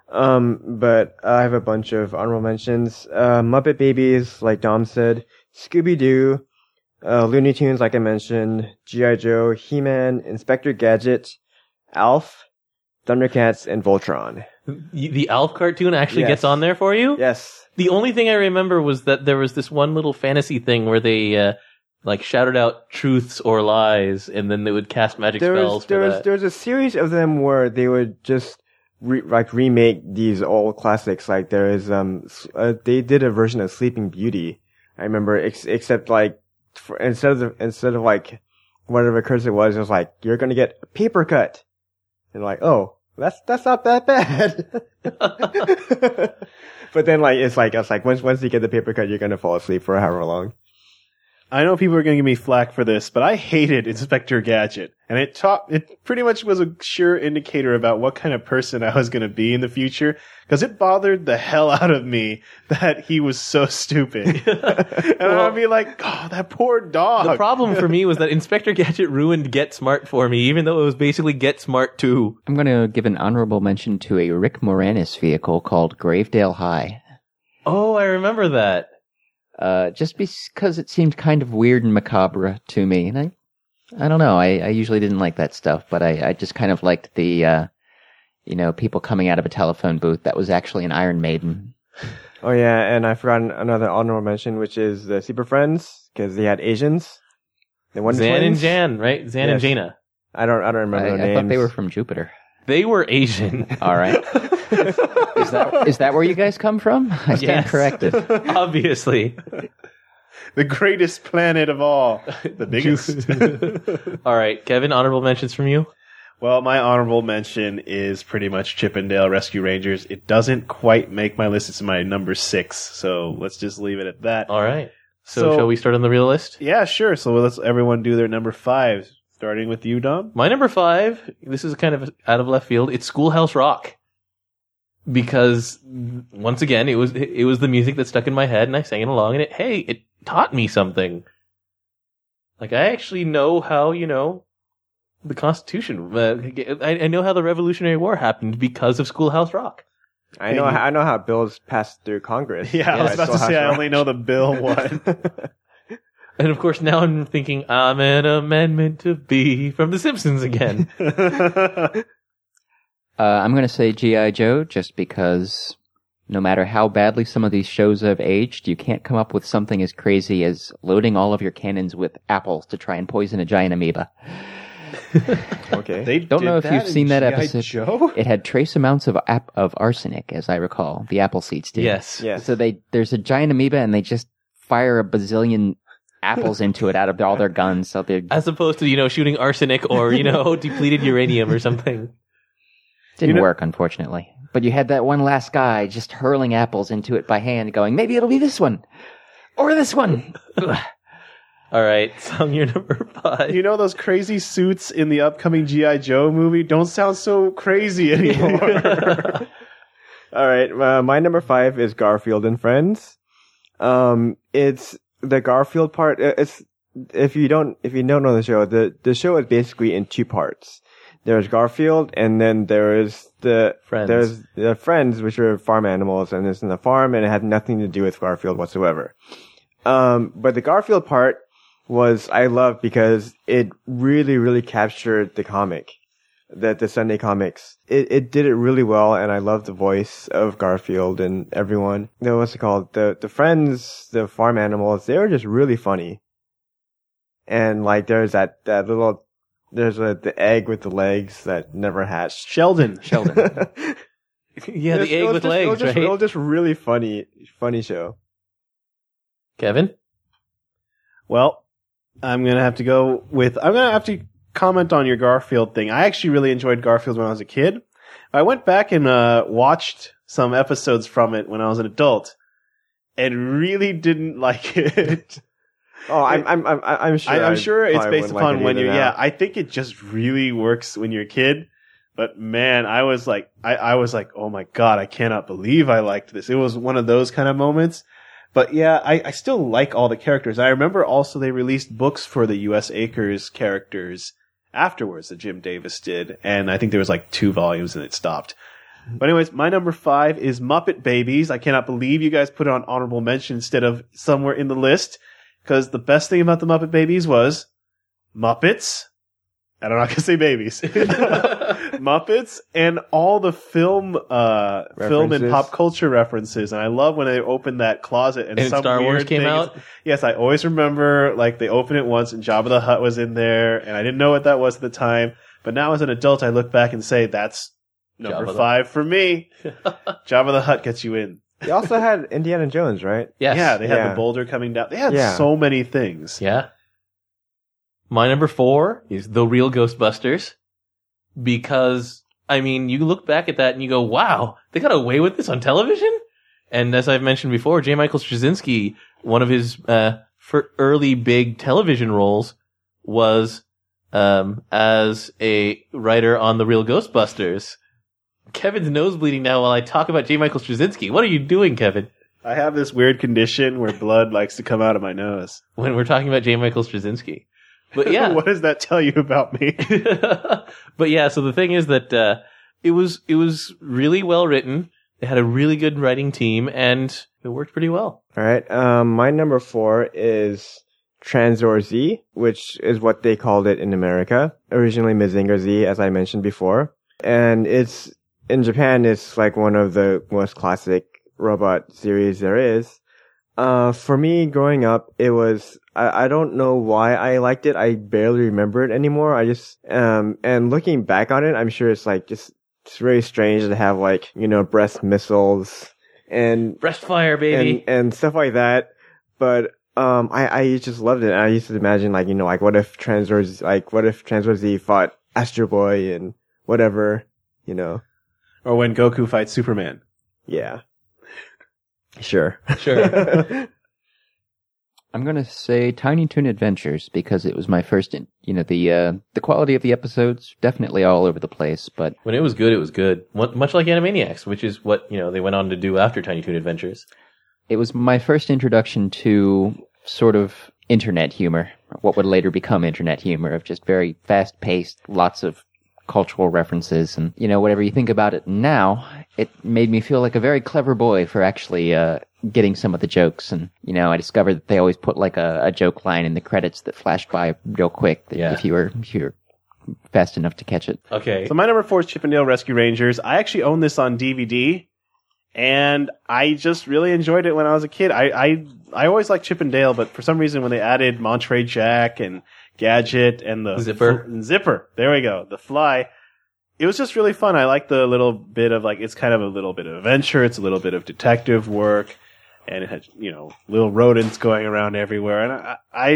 But I have a bunch of honorable mentions. Muppet Babies, like Dom said, Scooby-Doo, Looney Tunes, like I mentioned, G.I. Joe, He-Man, Inspector Gadget, Alf, Thundercats, and Voltron. The Alf cartoon actually Yes. gets on there for you? Yes. The only thing I remember was that there was this one little fantasy thing where they shouted out truths or lies, and then they would cast magic spells for that. There was a series of them where they would just remake these old classics. Like there is they did a version of Sleeping Beauty. I remember, except like instead of like whatever curse it was like you're gonna get a paper cut, and like that's not that bad. But then it's like once you get the paper cut, you're gonna fall asleep for however long. I know people are going to give me flack for this, but I hated Inspector Gadget. And it pretty much was a sure indicator about what kind of person I was going to be in the future, because it bothered the hell out of me that he was so stupid. And I'd be like, oh, that poor dog. The problem for me was that Inspector Gadget ruined Get Smart for me, even though it was basically Get Smart 2. I'm going to give an honorable mention to a Rick Moranis vehicle called Gravedale High. Oh, I remember that. Just because it seemed kind of weird and macabre to me. And I don't know, I usually didn't like that stuff, but I just kind of liked the, people coming out of a telephone booth that was actually an Iron Maiden. Oh yeah, and I forgot another honorable mention, which is the Super Friends, because they had Asians. The Wonder Zan and Twins. Jan, right? Zan and Yes. Jana. I don't remember their I names. thought they were from Jupiter. They were Asian. All right. Is that where you guys come from? I stand Yes. corrected. Obviously. The greatest planet of all. The biggest. All right, Kevin, honorable mentions from you? Well, my honorable mention is pretty much Chippendale Rescue Rangers. It doesn't quite make my list. It's my number 6. So let's just leave it at that. All right. So So- shall we start on the real list? Yeah, sure. So let's everyone do their number 5. Starting with you, Dom. My number 5, this is kind of out of left field. It's Schoolhouse Rock. Because once again, it was the music that stuck in my head and I sang it along and it taught me something. Like, I actually know how, the Constitution, I know how the Revolutionary War happened because of Schoolhouse Rock. I know how bills passed through Congress. Yeah, I was about to say I only know the bill one. And of course, now I'm thinking, I'm an amendment to be from The Simpsons again. I'm going to say G.I. Joe just because no matter how badly some of these shows have aged, you can't come up with something as crazy as loading all of your cannons with apples to try and poison a giant amoeba. Okay. They Don't know if did you've that seen in that G.I. episode. Joe? It had trace amounts of arsenic, as I recall. The apple seeds did. Yes. Yes. So there's a giant amoeba and they just fire a bazillion apples into it out of all their guns. So they As opposed to, shooting arsenic or, depleted uranium or something. didn't work, unfortunately. But you had that one last guy just hurling apples into it by hand going, maybe it'll be this one. Or this one. All right, song your number 5. You know those crazy suits in the upcoming G.I. Joe movie don't sound so crazy anymore. All right. My number 5 is Garfield and Friends. It's the Garfield part. It's if you don't know the show, the show is basically in 2 parts. There's Garfield, and then there's Friends. There's the Friends, which are farm animals, and it's in the farm, and it had nothing to do with Garfield whatsoever. But the Garfield part I loved because it really, really captured the comic, the Sunday comics. It did it really well, and I loved the voice of Garfield and everyone. What's it called? The Friends, the farm animals, they were just really funny. And like, there's that little, the egg with the legs that never hatched. Sheldon. Yeah, the egg with legs, right? It was just really funny show. Kevin? Well, I'm going to have to comment on your Garfield thing. I actually really enjoyed Garfield when I was a kid. I went back and watched some episodes from it when I was an adult and really didn't like it. Oh, I'm sure. I'm sure it's based upon when you're. now. Yeah, I think it just really works when you're a kid. But man, I was like, oh my god, I cannot believe I liked this. It was one of those kind of moments. But yeah, I still like all the characters. I remember also they released books for the U.S. Acres characters afterwards that Jim Davis did. And I think there was like 2 volumes and it stopped. But anyways, my number 5 is Muppet Babies. I cannot believe you guys put it on honorable mention instead of somewhere in the list. Because the best thing about the Muppet Babies was Muppets. And I'm not going to say babies. Muppets and all the film and pop culture references. And I love when they open that closet and some Star Wars came out. Yes, I always remember like they opened it once and Jabba the Hutt was in there, and I didn't know what that was at the time. But now as an adult, I look back and say that's number 5 for me. Jabba the Hutt gets you in. They also had Indiana Jones, right? Yes. Yeah, they had Yeah. the boulder coming down. They had so many things. Yeah. My number 4 is The Real Ghostbusters. Because, I mean, you look back at that and you go, wow, they got away with this on television? And as I've mentioned before, J. Michael Straczynski, one of his early big television roles was as a writer on The Real Ghostbusters. Kevin's nose bleeding now while I talk about J. Michael Straczynski. What are you doing, Kevin? I have this weird condition where blood likes to come out of my nose. When we're talking about J. Michael Straczynski. But yeah. What does that tell you about me? But yeah, so the thing is that it was really well written. They had a really good writing team, and it worked pretty well. All right. My number 4 is Tranzor Z, which is what they called it in America. Originally Mazinger Z, as I mentioned before. And in Japan, it's like one of the most classic robot series there is. For me, growing up, it was, I don't know why I liked it. I barely remember it anymore. I just, and looking back on it, I'm sure it's like it's very strange to have like, breast missiles and Breast fire, baby. and stuff like that. But, I just loved it. I used to imagine like, what if Tranzor Z fought Astro Boy and whatever, Or when Goku fights Superman. Yeah. Sure. Sure. I'm going to say Tiny Toon Adventures because it was my first, the quality of the episodes definitely all over the place, but When it was good, it was good. Much like Animaniacs, which is what, they went on to do after Tiny Toon Adventures. it was my first introduction to sort of internet humor what would later become internet humor, of just very fast-paced, lots of cultural references, and, whatever you think about it now, it made me feel like a very clever boy for actually getting some of the jokes. And, I discovered that they always put like a joke line in the credits that flashed by real quick if you were fast enough to catch it. Okay. So my number 4 is Chip and Dale Rescue Rangers. I actually own this on DVD, and I just really enjoyed it when I was a kid. I always liked Chip and Dale, but for some reason when they added Monterey Jack and Gadget and the Zipper, there we go, the Fly, it was just really fun. I like the little bit of it's kind of a little bit of adventure, it's a little bit of detective work, and it had, little rodents going around everywhere, and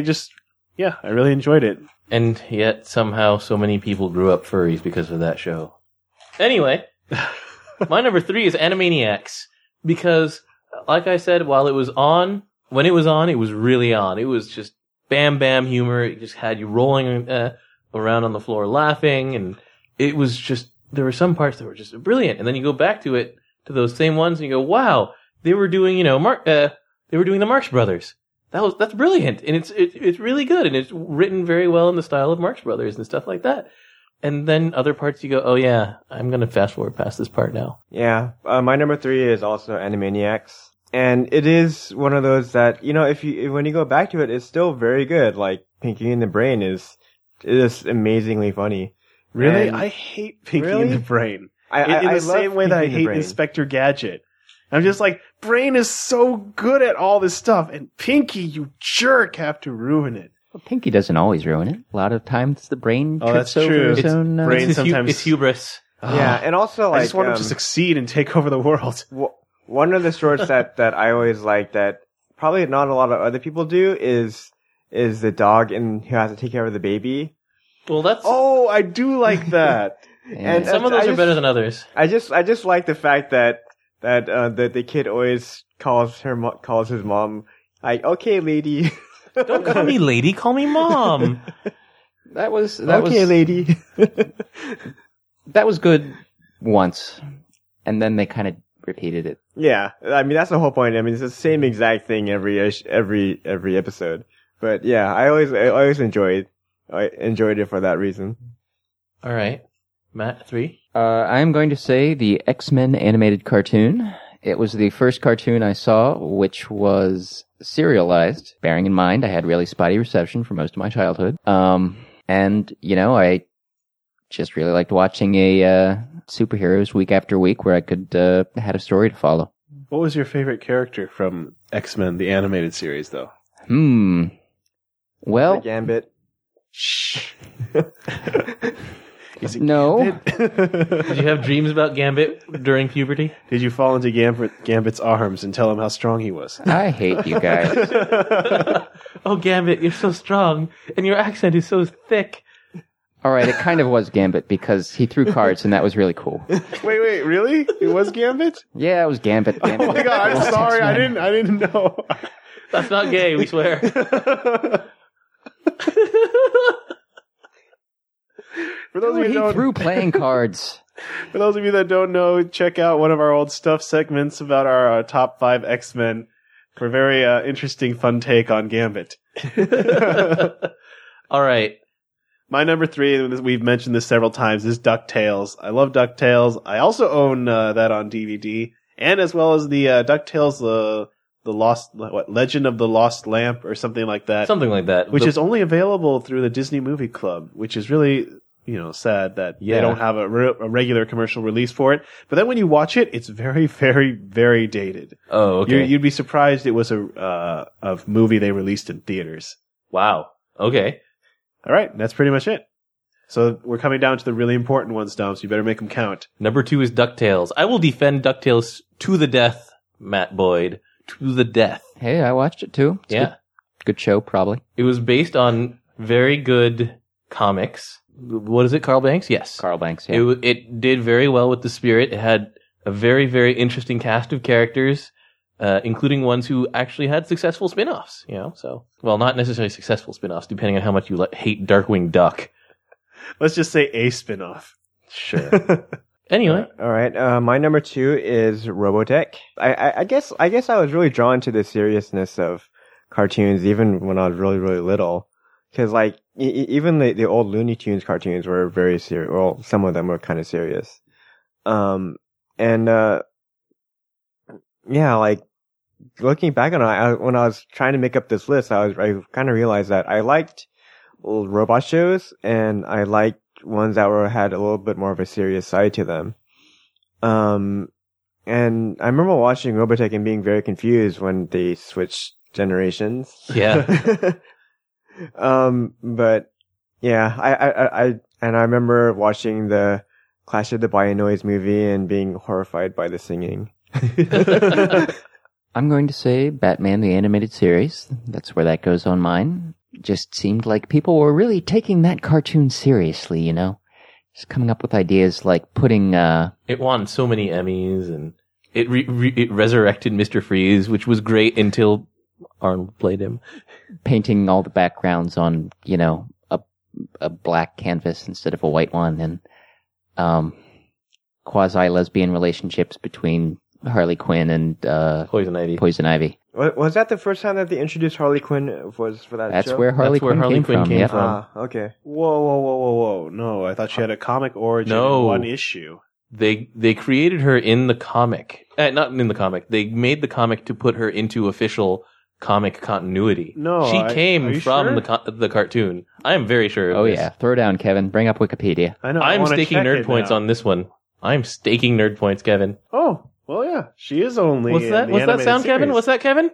I really enjoyed it. And yet somehow so many people grew up furries because of that show. Anyway, my number 3 is Animaniacs, because like I said, when it was on, it was really on. It was just bam bam humor. It just had you rolling around on the floor laughing, and it was just, there were some parts that were just brilliant. And then you go back to those same ones, and you go, wow, they were doing, they were doing the Marx Brothers. That's brilliant, and it's really good, and it's written very well in the style of Marx Brothers and stuff like that. And then other parts you go, oh yeah, I'm gonna fast forward past this part now. Yeah, my number 3 is also Animaniacs, and it is one of those that when you go back to it, it's still very good. Like Pinky and the Brain is amazingly funny. Really, and I hate Pinky and the Brain. In I the same way that I hate Inspector Gadget. I'm just like, Brain is so good at all this stuff, and Pinky, you jerk, have to ruin it. Well, Pinky doesn't always ruin it. A lot of times the brain trips that's true. over his own... Brain sometimes... It's hubris. Yeah, and also I just want him to succeed and take over the world. One of the shorts that I always like that probably not a lot of other people do is the dog and who has to take care of the baby. Well, that's... Oh, I do like that. And some of those are better than others. I just like the fact that the kid always calls his mom like, okay, lady. Don't call me lady, call me mom. That was lady. That was good once, and then they kind of repeated it. Yeah, I mean that's the whole point. I mean it's the same exact thing every episode. But yeah, I always enjoyed it for that reason. All right, Matt, 3. I am going to say the X-Men animated cartoon. It was the first cartoon I saw, which was serialized, bearing in mind I had really spotty reception for most of my childhood. And, I just really liked watching superheroes week after week where I could had a story to follow. What was your favorite character from X-Men, the animated series, though? Well... Gambit. Shh. No. Did you have dreams about Gambit during puberty? Did you fall into Gambit's arms and tell him how strong he was? I hate you guys. Oh, Gambit, you're so strong, and your accent is so thick. All right, it kind of was Gambit because he threw cards, and that was really cool. Wait, really? It was Gambit? Yeah, it was Gambit. Oh my god, I'm sorry, I didn't know. That's not gay, we swear. For those of you He threw playing cards. For those of you that don't know, check out one of our old stuff segments about our top 5 X-Men for a very interesting, fun take on Gambit. All right. My number 3, and we've mentioned this several times, is DuckTales. I love DuckTales. I also own that on DVD, and as well as the DuckTales, Legend of the Lost Lamp, or something like that. Something like that. Which is only available through the Disney Movie Club, which is really, sad that they don't have a regular commercial release for it. But then when you watch it, it's very, very, very dated. Oh, okay. You'd be surprised it was a movie they released in theaters. Wow. Okay. All right, that's pretty much it. So we're coming down to the really important ones, Dom, so you better make them count. Number 2 is DuckTales. I will defend DuckTales to the death, Matt Boyd. To the death. Hey, I watched it too. It's good show, probably. It was based on very good comics. What is it, Carl Banks? Yes. Carl Banks, yeah. It did very well with the spirit. It had a very, very interesting cast of characters, including ones who actually had successful spin-offs, so. Well, not necessarily successful spin-offs, depending on how much you hate Darkwing Duck. Let's just say a spin-off. Sure. Anyway. All right. My number 2 is Robotech. I guess I was really drawn to the seriousness of cartoons even when I was really, really little. Cause like, even the old Looney Tunes cartoons were very serious. Well, some of them were kind of serious. Yeah, like, looking back on it, when I was trying to make up this list, I kind of realized that I liked old robot shows, and I liked ones that had a little bit more of a serious side to them. And I remember watching Robotech and being very confused when they switched generations. Yeah. But yeah, I remember watching the Clash of the Bionoids movie and being horrified by the singing. I'm going to say Batman the Animated Series. That's where that goes on mine. Just seemed like people were really taking that cartoon seriously, you know? Just coming up with ideas like putting, It won so many Emmys, and it it resurrected Mr. Freeze, which was great until Arnold played him. painting all the backgrounds on, you know, a black canvas instead of a white one, and, quasi-lesbian relationships between Harley Quinn and, Poison Ivy. Poison Ivy. Was that the first time that they introduced Harley Quinn? Was for that That's show? where Harley That's where Quinn Harley came Quinn from. came Yep. from. Okay. Whoa. No, I thought she had a comic origin No. in one issue. They created her in the comic. Not in the comic. They made the comic to put her into official comic continuity. No, she are came you from sure? the cartoon. I am very sure of Oh this. yeah. Throw down, Kevin. Bring up Wikipedia. I know. I I'm wanna staking check nerd it points now. on this one. I'm staking nerd points, Kevin. Oh, well, yeah. She is only. What's in that? the What's that animated sound, Kevin? series. What's that, Kevin?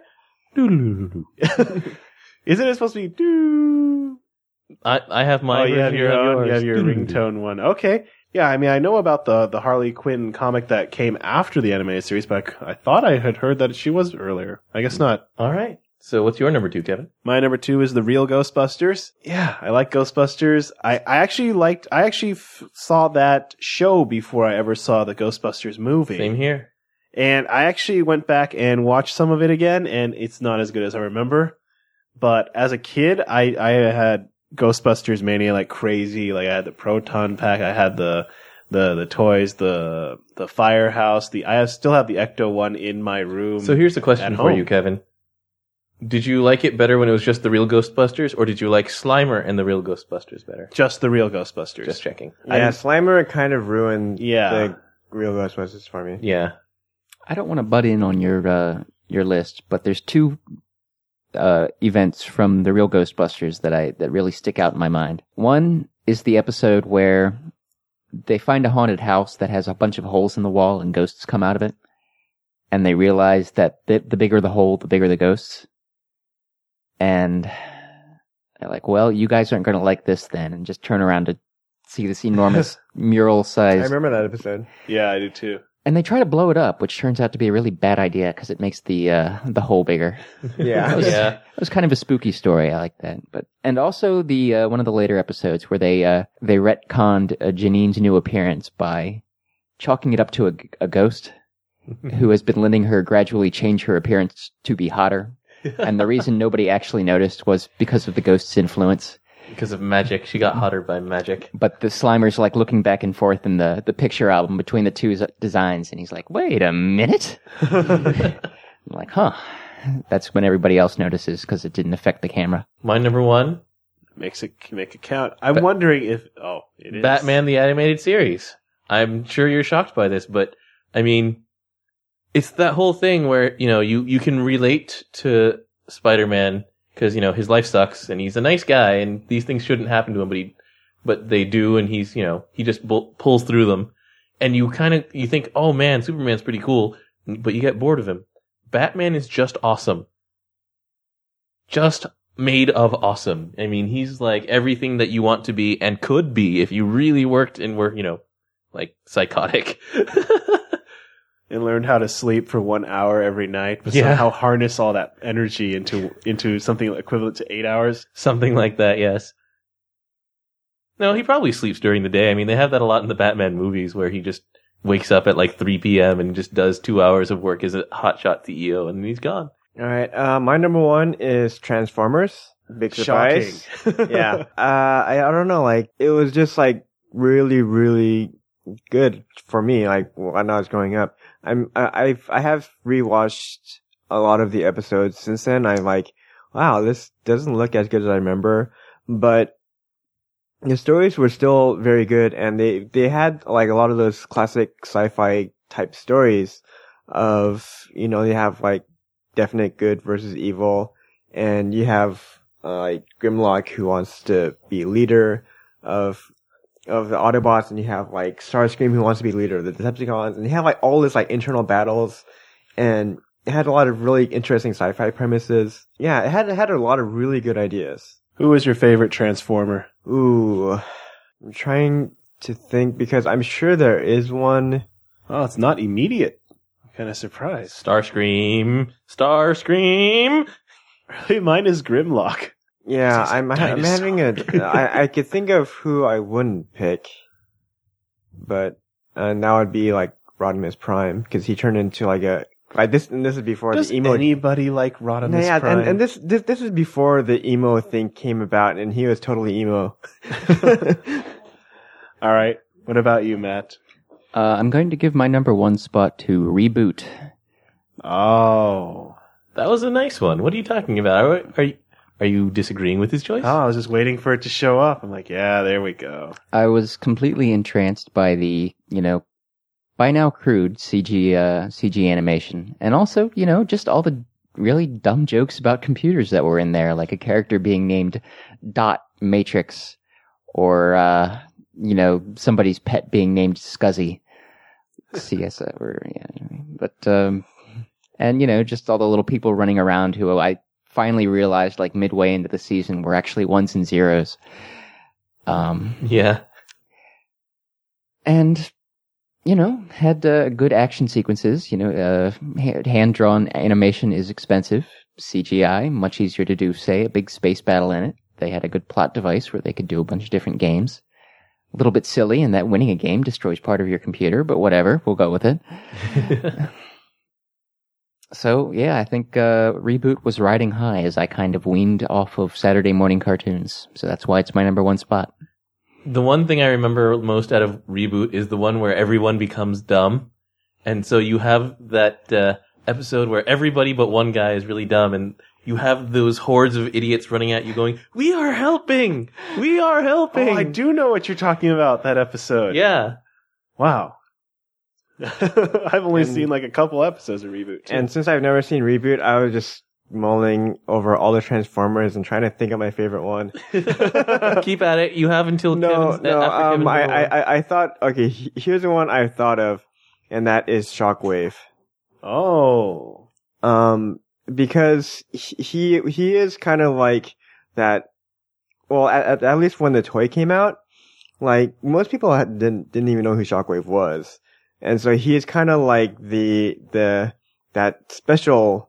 Isn't it supposed to be doo? I have my Oh, you have version, your own. You have your yours. ringtone one. Okay. Yeah, I mean, I know about the Harley Quinn comic that came after the animated series, but I thought I had heard that she was earlier. I guess not. All right. So what's your number 2, Kevin? My number 2 is the real Ghostbusters. Yeah, I like Ghostbusters. I actually saw that show before I ever saw the Ghostbusters movie. Same here. And I actually went back and watched some of it again, and it's not as good as I remember. But as a kid, I had Ghostbusters mania like crazy. Like I had the Proton Pack, I had the toys, the firehouse. I still have the Ecto one in my room. So here's the question at for home. you, Kevin. Did you like it better when it was just the real Ghostbusters, or did you like Slimer and the real Ghostbusters better? Just the real Ghostbusters. Just checking. Yeah, Slimer kind of ruined Yeah. the real Ghostbusters for me. Yeah. I don't want to butt in on your list, but there's two events from the real Ghostbusters that really stick out in my mind. One is the episode where they find a haunted house that has a bunch of holes in the wall and ghosts come out of it, and they realize that the bigger the hole, the bigger the ghosts. And they're like, well, you guys aren't going to like this then, and just turn around to see this enormous mural I size. remember that episode. Yeah, I do too. And they try to blow it up, which turns out to be a really bad idea because it makes the hole bigger. Yeah. Yeah. It was kind of a spooky story. I like that. And also the one of the later episodes where they retconned Janine's new appearance by chalking it up to a ghost who has been letting her gradually change her appearance to be hotter. And the reason nobody actually noticed was because of the ghost's influence. Because of magic. She got hotter by magic. But the Slimer's like looking back and forth in the picture album between the two designs, and he's like, wait a minute. I'm like, huh. That's when everybody else notices because it didn't affect the camera. My number 1, Make it count. I'm wondering if it is Batman the Animated Series. I'm sure you're shocked by this, but I mean, it's that whole thing where, you can relate to Spider-Man because, his life sucks and he's a nice guy and these things shouldn't happen to him, but they do, and he's, he just pulls through them. And you think, oh man, Superman's pretty cool, but you get bored of him. Batman is just awesome. Just made of awesome. I mean, he's like everything that you want to be and could be if you really worked and were, like psychotic. and learned how to sleep for 1 hour every night, but Yeah. somehow harness all that energy into something equivalent to 8 hours. Something like that, yes. No, he probably sleeps during the day. I mean, they have that a lot in the Batman movies where he just wakes up at like 3 p.m. and just does 2 hours of work as a hotshot CEO and he's gone. All right. My number 1 is Transformers. Big surprise. Shocking. Yeah. I don't know. Like, it was just like really, really good for me. Like, when I was growing up, I have rewatched a lot of the episodes since then. I'm like, wow, this doesn't look as good as I remember, but the stories were still very good, and they had like a lot of those classic sci-fi type stories of, you know, you have like definite good versus evil, and you have like Grimlock who wants to be leader of the Autobots, and you have like Starscream who wants to be leader of the Decepticons, and you have like all this like internal battles, and it had a lot of really interesting sci-fi premises. Yeah, it had a lot of really good ideas. Who was your favorite Transformer? Ooh, I'm trying to think because I'm sure there is one. Oh, it's not immediate. I'm kind of surprised. Starscream. Really, mine is Grimlock. Yeah, It's a I'm dinosaur. having I could think of who I wouldn't pick, but that would be like Rodimus Prime because he turned into like a like this. And this is before Does the emo. anybody like Rodimus No, yeah, Prime? and this is before the emo thing came about, and he was totally emo. All right. What about you, Matt? I'm going to give my number one spot to Reboot. Oh. That was a nice one. What are you talking about? Are you disagreeing with his choice? Oh, I was just waiting for it to show up. I'm like, yeah, there we go. I was completely entranced by the, you know, by now crude CG animation, and also, you know, just all the really dumb jokes about computers that were in there, like a character being named Dot Matrix, or you know, somebody's pet being named Scuzzy. CS, or yeah, but and you know, just all the little people running around who I finally realized, like midway into the season, were actually ones and zeros. Yeah. And, you know, had good action sequences. You know, hand-drawn animation is expensive. CGI, much easier to do, say, a big space battle in it. They had a good plot device where they could do a bunch of different games. A little bit silly in that winning a game destroys part of your computer, but whatever, we'll go with it. So, yeah, I think Reboot was riding high as I kind of weaned off of Saturday morning cartoons. So that's why it's my number one spot. The one thing I remember most out of Reboot is the one where everyone becomes dumb. And so you have that episode where everybody but one guy is really dumb, and you have those hordes of idiots running at you going, "We are helping! We are helping!" Oh, I do know what you're talking about, that episode. Yeah. Wow. I've only And- seen like a couple episodes of Reboot, too. And since I've never seen Reboot, I was just mulling over all the Transformers and trying to think of my favorite one. Keep at it. You have until No, Kevin's, no. after Kevin's number one. I thought, okay, here's the one I thought of, and that is Shockwave. Oh. Because he is kind of like that. Well, at least when the toy came out, like most people didn't even know who Shockwave was, and so he is kind of like that special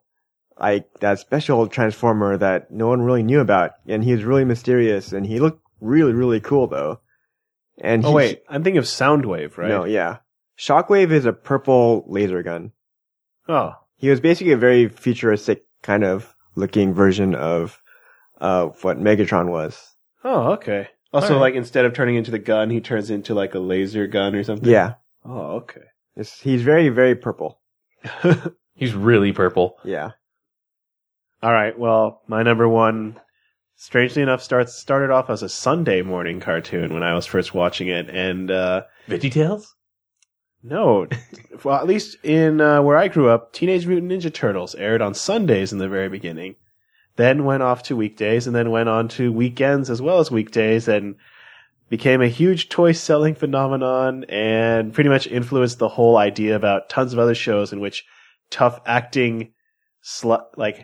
Transformer that no one really knew about, and he was really mysterious, and he looked really, really cool though. And Oh, wait. I'm thinking of Soundwave, right? no, yeah, Shockwave is a purple laser gun. Oh. He was basically a very futuristic kind of looking version of what Megatron was. Oh, okay. Also, All right. like, instead of turning into the gun, he turns into like a laser gun or something? Yeah. Oh, okay. He's very, very purple. He's really purple. Yeah. All right. Well, my number one, strangely enough, started off as a Sunday morning cartoon when I was first watching it, and VeggieTales? no, well, at least in where I grew up, Teenage Mutant Ninja Turtles aired on Sundays in the very beginning, then went off to weekdays, and then went on to weekends as well as weekdays, and became a huge toy selling phenomenon, and pretty much influenced the whole idea about tons of other shows in which tough acting like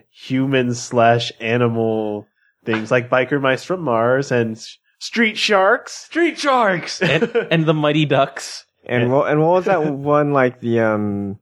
human/animal things like Biker Mice from Mars and Street Sharks. Street Sharks! and the Mighty Ducks. And what was that one like the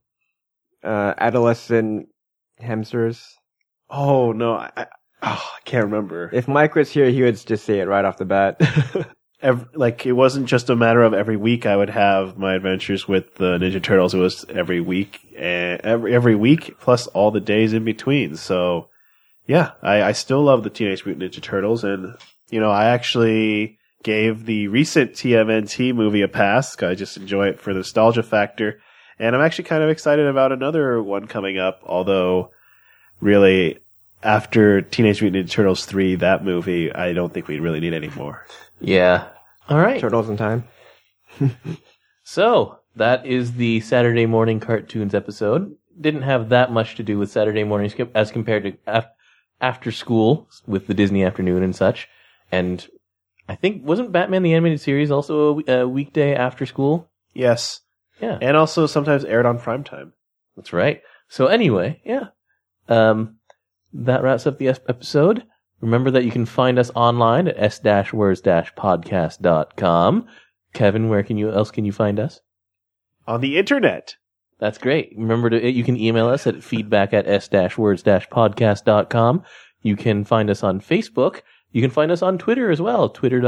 adolescent hamsters? Oh no, I can't remember. If Mike was here, he would just say it right off the bat. Like, it wasn't just a matter of every week I would have my adventures with the Ninja Turtles. It was every week, and every week plus all the days in between. So, yeah, I still love the Teenage Mutant Ninja Turtles, and you know, I actually gave the recent TMNT movie a pass. I just enjoy it for the nostalgia factor, and I'm actually kind of excited about another one coming up. Although, really, after Teenage Mutant Ninja Turtles 3, that movie, I don't think we really need any more. Yeah. All right. Turtles in Time. So, that is the Saturday Morning Cartoons episode. Didn't have that much to do with Saturday mornings as compared to after school with the Disney afternoon and such. And I think, wasn't Batman the Animated Series also a weekday after school? Yes. Yeah. And also sometimes aired on primetime. That's right. So anyway, yeah. That wraps up the episode. Remember that you can find us online at s-words-podcast.com. Kevin, where else can you find us? On the internet. That's great. Remember you can email us at feedback@s-words-podcast.com. You can find us on Facebook. You can find us on Twitter as well,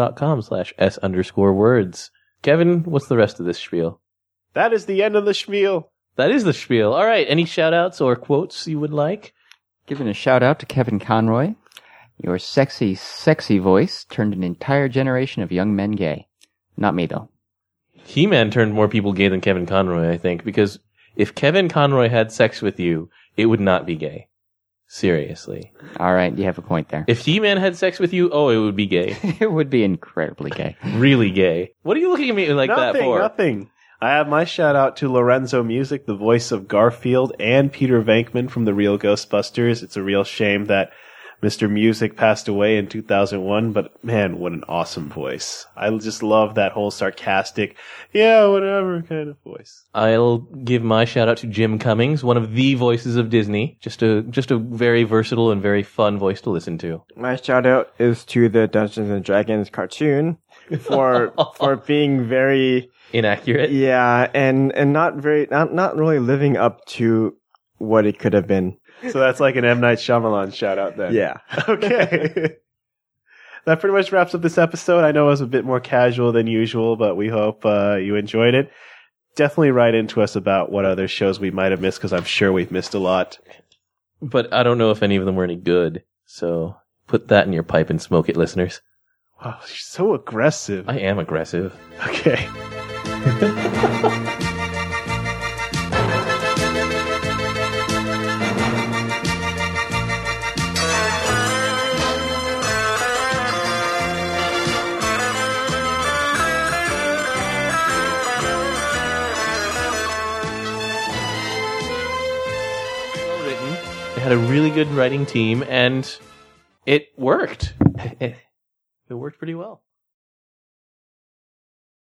twitter.com/s_words. Kevin, what's the rest of this spiel? That is the end of the spiel. That is the spiel. All right. Any shout outs or quotes you would like? Giving a shout out to Kevin Conroy. Your sexy, sexy voice turned an entire generation of young men gay. Not me, though. He-Man turned more people gay than Kevin Conroy, I think, because if Kevin Conroy had sex with you, it would not be gay. Seriously. All right, you have a point there. If He-Man had sex with you, oh, it would be gay. It would be incredibly gay. Really gay. What are you looking at me like that for? Nothing. I have my shout out to Lorenzo Music, the voice of Garfield, and Peter Venkman from The Real Ghostbusters. It's a real shame that Mr. Music passed away in 2001, but man, what an awesome voice. I just love that whole sarcastic, yeah, whatever kind of voice. I'll give my shout out to Jim Cummings, one of the voices of Disney. Just a very versatile and very fun voice to listen to. My shout out is to the Dungeons and Dragons cartoon for being very inaccurate. Yeah, and not really living up to what it could have been. So that's like an M. Night Shyamalan shout out then. Yeah. Okay. That pretty much wraps up this episode. I know it was a bit more casual than usual, but we hope you enjoyed it. Definitely write into us about what other shows we might have missed, because I'm sure we've missed a lot. But I don't know if any of them were any good. So put that in your pipe and smoke it, listeners. Wow, you're so aggressive. I am aggressive. Okay. Had a really good writing team, and it worked. It worked pretty well.